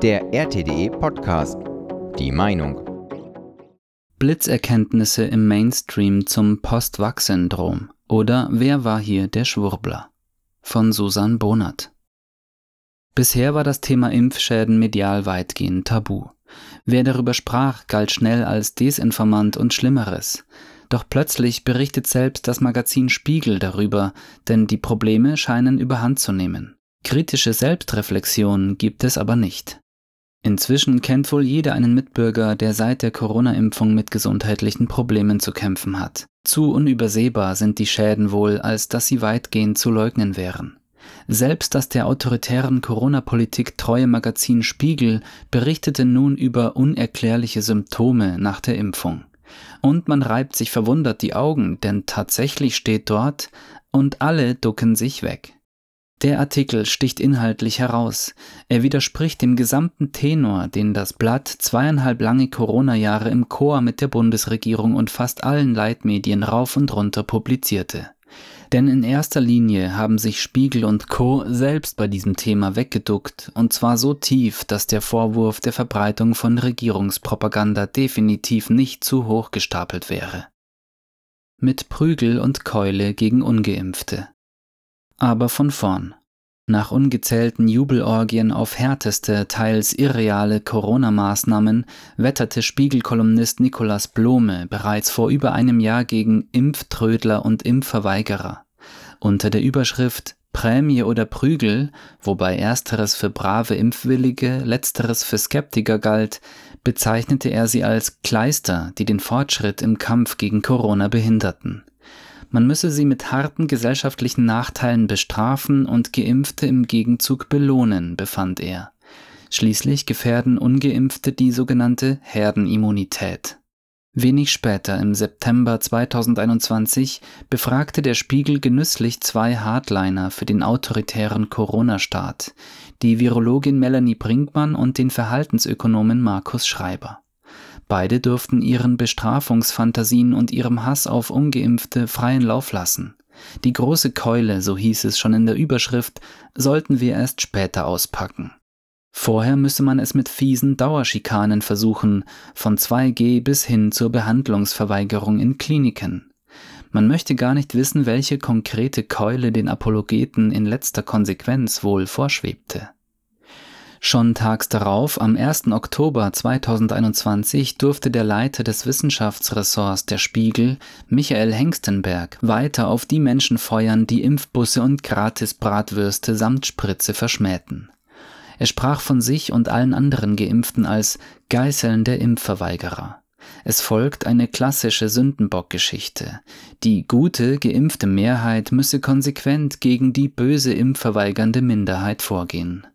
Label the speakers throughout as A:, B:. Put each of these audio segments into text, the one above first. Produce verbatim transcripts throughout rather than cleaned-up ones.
A: Der R T D E-Podcast. Die Meinung.
B: Blitzerkenntnisse im Mainstream zum Post-Vax-Syndrom oder Wer war hier der Schwurbler? Von Susan Bonert. Bisher war das Thema Impfschäden medial weitgehend tabu. Wer darüber sprach, galt schnell als Desinformant und Schlimmeres. Doch plötzlich berichtet selbst das Magazin Spiegel darüber, denn die Probleme scheinen überhand zu nehmen. Kritische Selbstreflexion gibt es aber nicht. Inzwischen kennt wohl jeder einen Mitbürger, der seit der Corona-Impfung mit gesundheitlichen Problemen zu kämpfen hat. Zu unübersehbar sind die Schäden wohl, als dass sie weitgehend zu leugnen wären. Selbst das der autoritären Corona-Politik treue Magazin Spiegel berichtete nun über unerklärliche Symptome nach der Impfung. Und man reibt sich verwundert die Augen, denn tatsächlich steht dort: und alle ducken sich weg. Der Artikel sticht inhaltlich heraus. Er widerspricht dem gesamten Tenor, den das Blatt zweieinhalb lange Corona-Jahre im Chor mit der Bundesregierung und fast allen Leitmedien rauf und runter publizierte. Denn in erster Linie haben sich Spiegel und Co. selbst bei diesem Thema weggeduckt, und zwar so tief, dass der Vorwurf der Verbreitung von Regierungspropaganda definitiv nicht zu hoch gestapelt wäre. Mit Prügel und Keule gegen Ungeimpfte. Aber von vorn. Nach ungezählten Jubelorgien auf härteste, teils irreale Corona-Maßnahmen wetterte Spiegel-Kolumnist Nikolaus Blome bereits vor über einem Jahr gegen Impftrödler und Impfverweigerer. Unter der Überschrift Prämie oder Prügel, wobei ersteres für brave Impfwillige, letzteres für Skeptiker galt, bezeichnete er sie als Kleister, die den Fortschritt im Kampf gegen Corona behinderten. Man müsse sie mit harten gesellschaftlichen Nachteilen bestrafen und Geimpfte im Gegenzug belohnen, befand er. Schließlich gefährden Ungeimpfte die sogenannte Herdenimmunität. Wenig später, im September zweitausendeinundzwanzig, befragte der Spiegel genüsslich zwei Hardliner für den autoritären Corona-Staat, die Virologin Melanie Brinkmann und den Verhaltensökonomen Markus Schreiber. Beide durften ihren Bestrafungsfantasien und ihrem Hass auf Ungeimpfte freien Lauf lassen. Die große Keule, so hieß es schon in der Überschrift, sollten wir erst später auspacken. Vorher müsse man es mit fiesen Dauerschikanen versuchen, von zwei G bis hin zur Behandlungsverweigerung in Kliniken. Man möchte gar nicht wissen, welche konkrete Keule den Apologeten in letzter Konsequenz wohl vorschwebte. Schon tags darauf, am ersten Oktober zweitausendeinundzwanzig, durfte der Leiter des Wissenschaftsressorts der Spiegel, Michael Hengstenberg, weiter auf die Menschen feuern, die Impfbusse und Gratis-Bratwürste samt Spritze verschmähten. Er sprach von sich und allen anderen Geimpften als Geißeln der Impfverweigerer. Es folgt eine klassische Sündenbock-Geschichte. Die gute, geimpfte Mehrheit müsse konsequent gegen die böse impfverweigernde Minderheit vorgehen.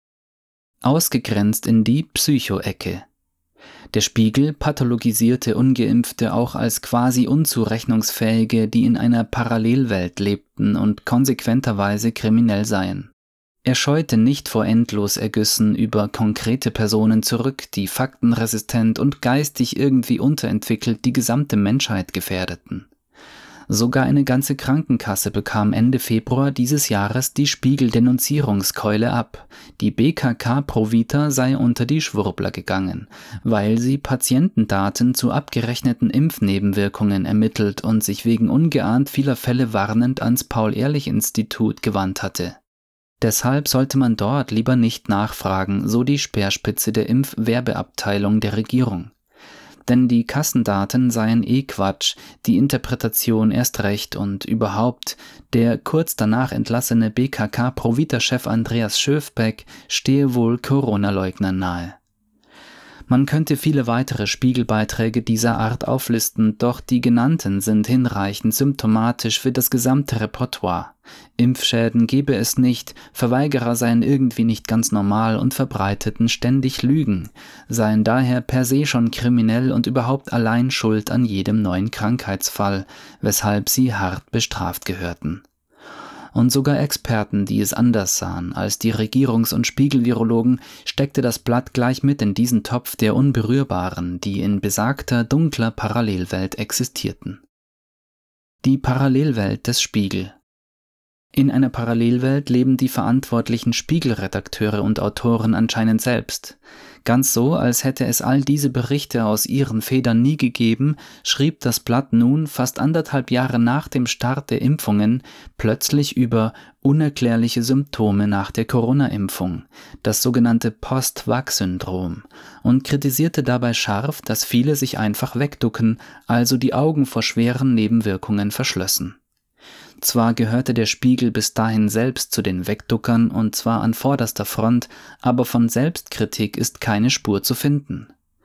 B: Ausgegrenzt in die Psycho-Ecke. Der Spiegel pathologisierte Ungeimpfte auch als quasi unzurechnungsfähige, die in einer Parallelwelt lebten und konsequenterweise kriminell seien. Er scheute nicht vor Endlosergüssen über konkrete Personen zurück, die faktenresistent und geistig irgendwie unterentwickelt die gesamte Menschheit gefährdeten. Sogar eine ganze Krankenkasse bekam Ende Februar dieses Jahres die Spiegel-Denunzierungskeule ab. Die B K K Provita sei unter die Schwurbler gegangen, weil sie Patientendaten zu abgerechneten Impfnebenwirkungen ermittelt und sich wegen ungeahnt vieler Fälle warnend ans Paul-Ehrlich-Institut gewandt hatte. Deshalb sollte man dort lieber nicht nachfragen, so die Speerspitze der Impfwerbeabteilung der Regierung. Denn die Kassendaten seien eh Quatsch, die Interpretation erst recht und überhaupt, der kurz danach entlassene B K K-Provita-Chef Andreas Schöfbeck stehe wohl Corona-Leugnern nahe. Man könnte viele weitere Spiegelbeiträge dieser Art auflisten, doch die genannten sind hinreichend symptomatisch für das gesamte Repertoire. Impfschäden gebe es nicht, Verweigerer seien irgendwie nicht ganz normal und verbreiteten ständig Lügen, seien daher per se schon kriminell und überhaupt allein schuld an jedem neuen Krankheitsfall, weshalb sie hart bestraft gehörten. Und sogar Experten, die es anders sahen als die Regierungs- und Spiegelvirologen, steckte das Blatt gleich mit in diesen Topf der Unberührbaren, die in besagter dunkler Parallelwelt existierten. Die Parallelwelt des Spiegel. In einer Parallelwelt leben die verantwortlichen Spiegel-Redakteure und Autoren anscheinend selbst. Ganz so, als hätte es all diese Berichte aus ihren Federn nie gegeben, schrieb das Blatt nun fast anderthalb Jahre nach dem Start der Impfungen plötzlich über unerklärliche Symptome nach der Corona-Impfung, das sogenannte Post-Vax-Syndrom, und kritisierte dabei scharf, dass viele sich einfach wegducken, also die Augen vor schweren Nebenwirkungen verschlössen. Zwar gehörte der Spiegel bis dahin selbst zu den Wegduckern und zwar an vorderster Front, aber von Selbstkritik ist keine Spur zu finden.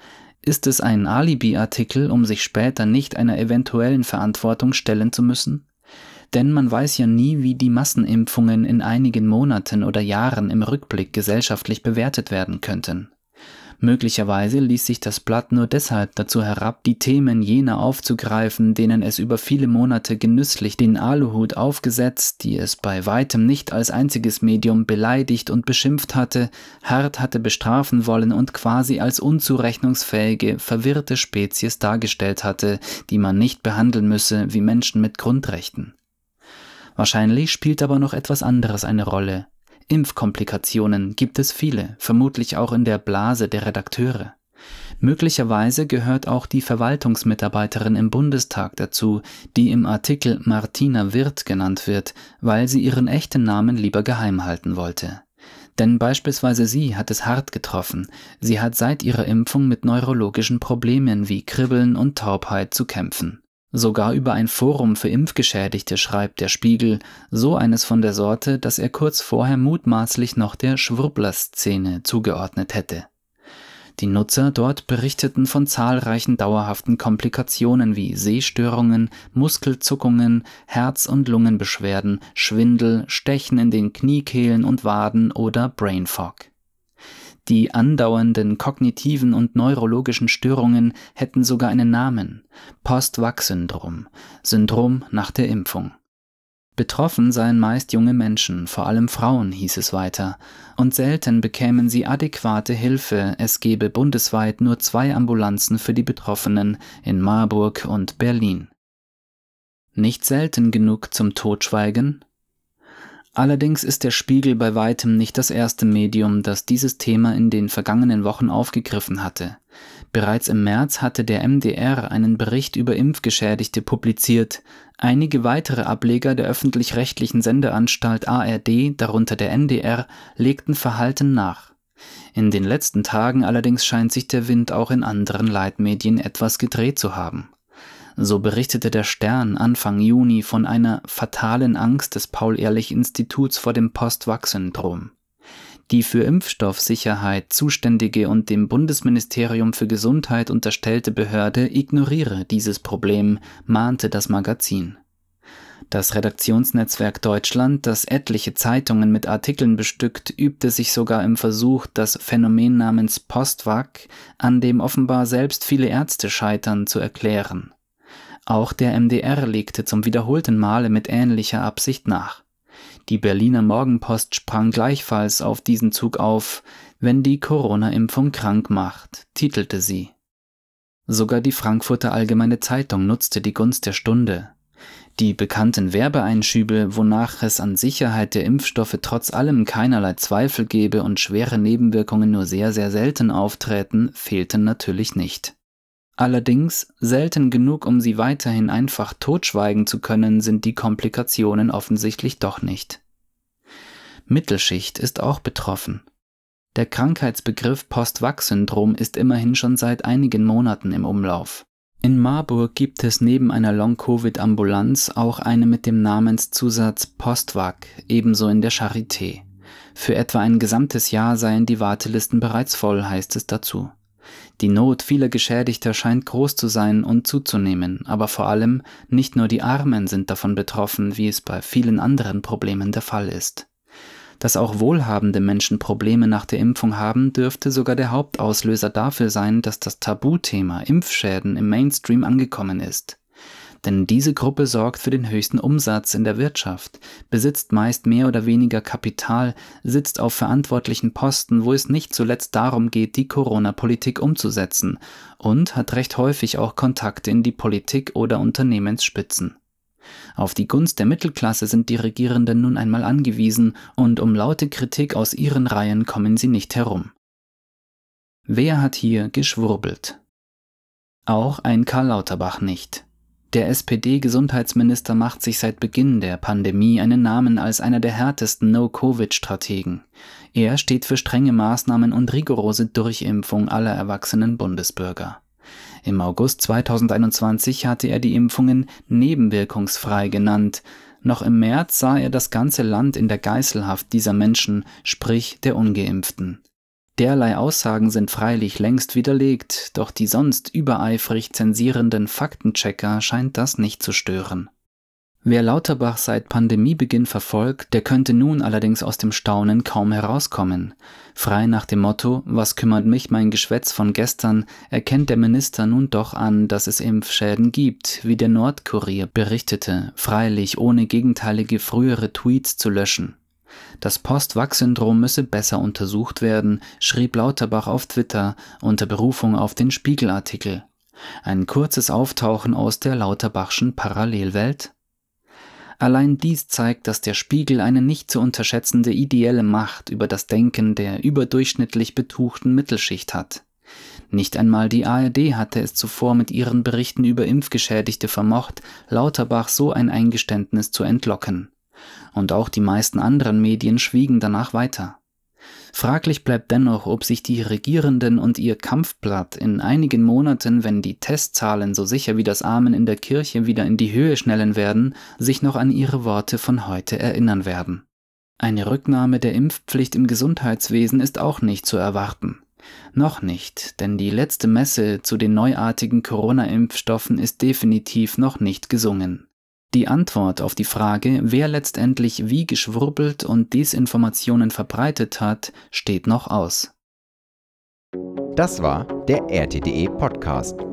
B: Ist es ein Alibi-Artikel, um sich später nicht einer eventuellen Verantwortung stellen zu müssen? Denn man weiß ja nie, wie die Massenimpfungen in einigen Monaten oder Jahren im Rückblick gesellschaftlich bewertet werden könnten. Möglicherweise ließ sich das Blatt nur deshalb dazu herab, die Themen jener aufzugreifen, denen es über viele Monate genüsslich den Aluhut aufgesetzt, die es bei weitem nicht als einziges Medium beleidigt und beschimpft hatte, hart hatte bestrafen wollen und quasi als unzurechnungsfähige, verwirrte Spezies dargestellt hatte, die man nicht behandeln müsse wie Menschen mit Grundrechten. Wahrscheinlich spielt aber noch etwas anderes eine Rolle. Impfkomplikationen gibt es viele, vermutlich auch in der Blase der Redakteure. Möglicherweise gehört auch die Verwaltungsmitarbeiterin im Bundestag dazu, die im Artikel Martina Wirth genannt wird, weil sie ihren echten Namen lieber geheim halten wollte. Denn beispielsweise sie hat es hart getroffen. Sie hat seit ihrer Impfung mit neurologischen Problemen wie Kribbeln und Taubheit zu kämpfen. Sogar über ein Forum für Impfgeschädigte schreibt der Spiegel, so eines von der Sorte, das er kurz vorher mutmaßlich noch der Schwurbler-Szene zugeordnet hätte. Die Nutzer dort berichteten von zahlreichen dauerhaften Komplikationen wie Sehstörungen, Muskelzuckungen, Herz- und Lungenbeschwerden, Schwindel, Stechen in den Kniekehlen und Waden oder Brain Fog. Die andauernden kognitiven und neurologischen Störungen hätten sogar einen Namen: Post-Vax-Syndrom, Syndrom nach der Impfung. Betroffen seien meist junge Menschen, vor allem Frauen, hieß es weiter, und selten bekämen sie adäquate Hilfe, es gebe bundesweit nur zwei Ambulanzen für die Betroffenen in Marburg und Berlin. Nicht selten genug zum Totschweigen? Allerdings ist der Spiegel bei weitem nicht das erste Medium, das dieses Thema in den vergangenen Wochen aufgegriffen hatte. Bereits im März hatte der M D R einen Bericht über Impfgeschädigte publiziert. Einige weitere Ableger der öffentlich-rechtlichen Sendeanstalt A R D, darunter der N D R, legten verhalten nach. In den letzten Tagen allerdings scheint sich der Wind auch in anderen Leitmedien etwas gedreht zu haben. So berichtete der Stern Anfang Juni von einer fatalen Angst des Paul-Ehrlich-Instituts vor dem Post-Vax-Syndrom. Die für Impfstoffsicherheit zuständige und dem Bundesministerium für Gesundheit unterstellte Behörde ignoriere dieses Problem, mahnte das Magazin. Das Redaktionsnetzwerk Deutschland, das etliche Zeitungen mit Artikeln bestückt, übte sich sogar im Versuch, das Phänomen namens Post-Vax, an dem offenbar selbst viele Ärzte scheitern, zu erklären. Auch der M D R legte zum wiederholten Male mit ähnlicher Absicht nach. Die Berliner Morgenpost sprang gleichfalls auf diesen Zug auf. »Wenn die Corona-Impfung krank macht«, titelte sie. Sogar die Frankfurter Allgemeine Zeitung nutzte die Gunst der Stunde. Die bekannten Werbeeinschübe, wonach es an Sicherheit der Impfstoffe trotz allem keinerlei Zweifel gebe und schwere Nebenwirkungen nur sehr, sehr selten aufträten, fehlten natürlich nicht. Allerdings, selten genug, um sie weiterhin einfach totschweigen zu können, sind die Komplikationen offensichtlich doch nicht. Mittelschicht ist auch betroffen. Der Krankheitsbegriff Post-Vax-Syndrom ist immerhin schon seit einigen Monaten im Umlauf. In Marburg gibt es neben einer Long-Covid-Ambulanz auch eine mit dem Namenszusatz Post-Vax, ebenso in der Charité. Für etwa ein gesamtes Jahr seien die Wartelisten bereits voll, heißt es dazu. Die Not vieler Geschädigter scheint groß zu sein und zuzunehmen, aber vor allem nicht nur die Armen sind davon betroffen, wie es bei vielen anderen Problemen der Fall ist. Dass auch wohlhabende Menschen Probleme nach der Impfung haben, dürfte sogar der Hauptauslöser dafür sein, dass das Tabuthema Impfschäden im Mainstream angekommen ist. Denn diese Gruppe sorgt für den höchsten Umsatz in der Wirtschaft, besitzt meist mehr oder weniger Kapital, sitzt auf verantwortlichen Posten, wo es nicht zuletzt darum geht, die Corona-Politik umzusetzen, und hat recht häufig auch Kontakte in die Politik oder Unternehmensspitzen. Auf die Gunst der Mittelklasse sind die Regierenden nun einmal angewiesen und um laute Kritik aus ihren Reihen kommen sie nicht herum. Wer hat hier geschwurbelt? Auch ein Karl Lauterbach nicht. Der S P D-Gesundheitsminister macht sich seit Beginn der Pandemie einen Namen als einer der härtesten No-Covid-Strategen. Er steht für strenge Maßnahmen und rigorose Durchimpfung aller erwachsenen Bundesbürger. Im August zweitausendeinundzwanzig hatte er die Impfungen nebenwirkungsfrei genannt. Noch im März sah er das ganze Land in der Geiselhaft dieser Menschen, sprich der Ungeimpften. Derlei Aussagen sind freilich längst widerlegt, doch die sonst übereifrig zensierenden Faktenchecker scheint das nicht zu stören. Wer Lauterbach seit Pandemiebeginn verfolgt, der könnte nun allerdings aus dem Staunen kaum herauskommen. Frei nach dem Motto, was kümmert mich mein Geschwätz von gestern, erkennt der Minister nun doch an, dass es Impfschäden gibt, wie der Nordkurier berichtete, freilich ohne gegenteilige frühere Tweets zu löschen. Das Post-Vax-Syndrom müsse besser untersucht werden, schrieb Lauterbach auf Twitter unter Berufung auf den Spiegel-Artikel. Ein kurzes Auftauchen aus der Lauterbachschen Parallelwelt? Allein dies zeigt, dass der Spiegel eine nicht zu unterschätzende ideelle Macht über das Denken der überdurchschnittlich betuchten Mittelschicht hat. Nicht einmal die A R D hatte es zuvor mit ihren Berichten über Impfgeschädigte vermocht, Lauterbach so ein Eingeständnis zu entlocken. Und auch die meisten anderen Medien schwiegen danach weiter. Fraglich bleibt dennoch, ob sich die Regierenden und ihr Kampfblatt in einigen Monaten, wenn die Testzahlen so sicher wie das Amen in der Kirche wieder in die Höhe schnellen werden, sich noch an ihre Worte von heute erinnern werden. Eine Rücknahme der Impfpflicht im Gesundheitswesen ist auch nicht zu erwarten. Noch nicht, denn die letzte Messe zu den neuartigen Corona-Impfstoffen ist definitiv noch nicht gesungen. Die Antwort auf die Frage, wer letztendlich wie geschwurbelt und Desinformationen verbreitet hat, steht noch aus.
A: Das war der R T D E Podcast.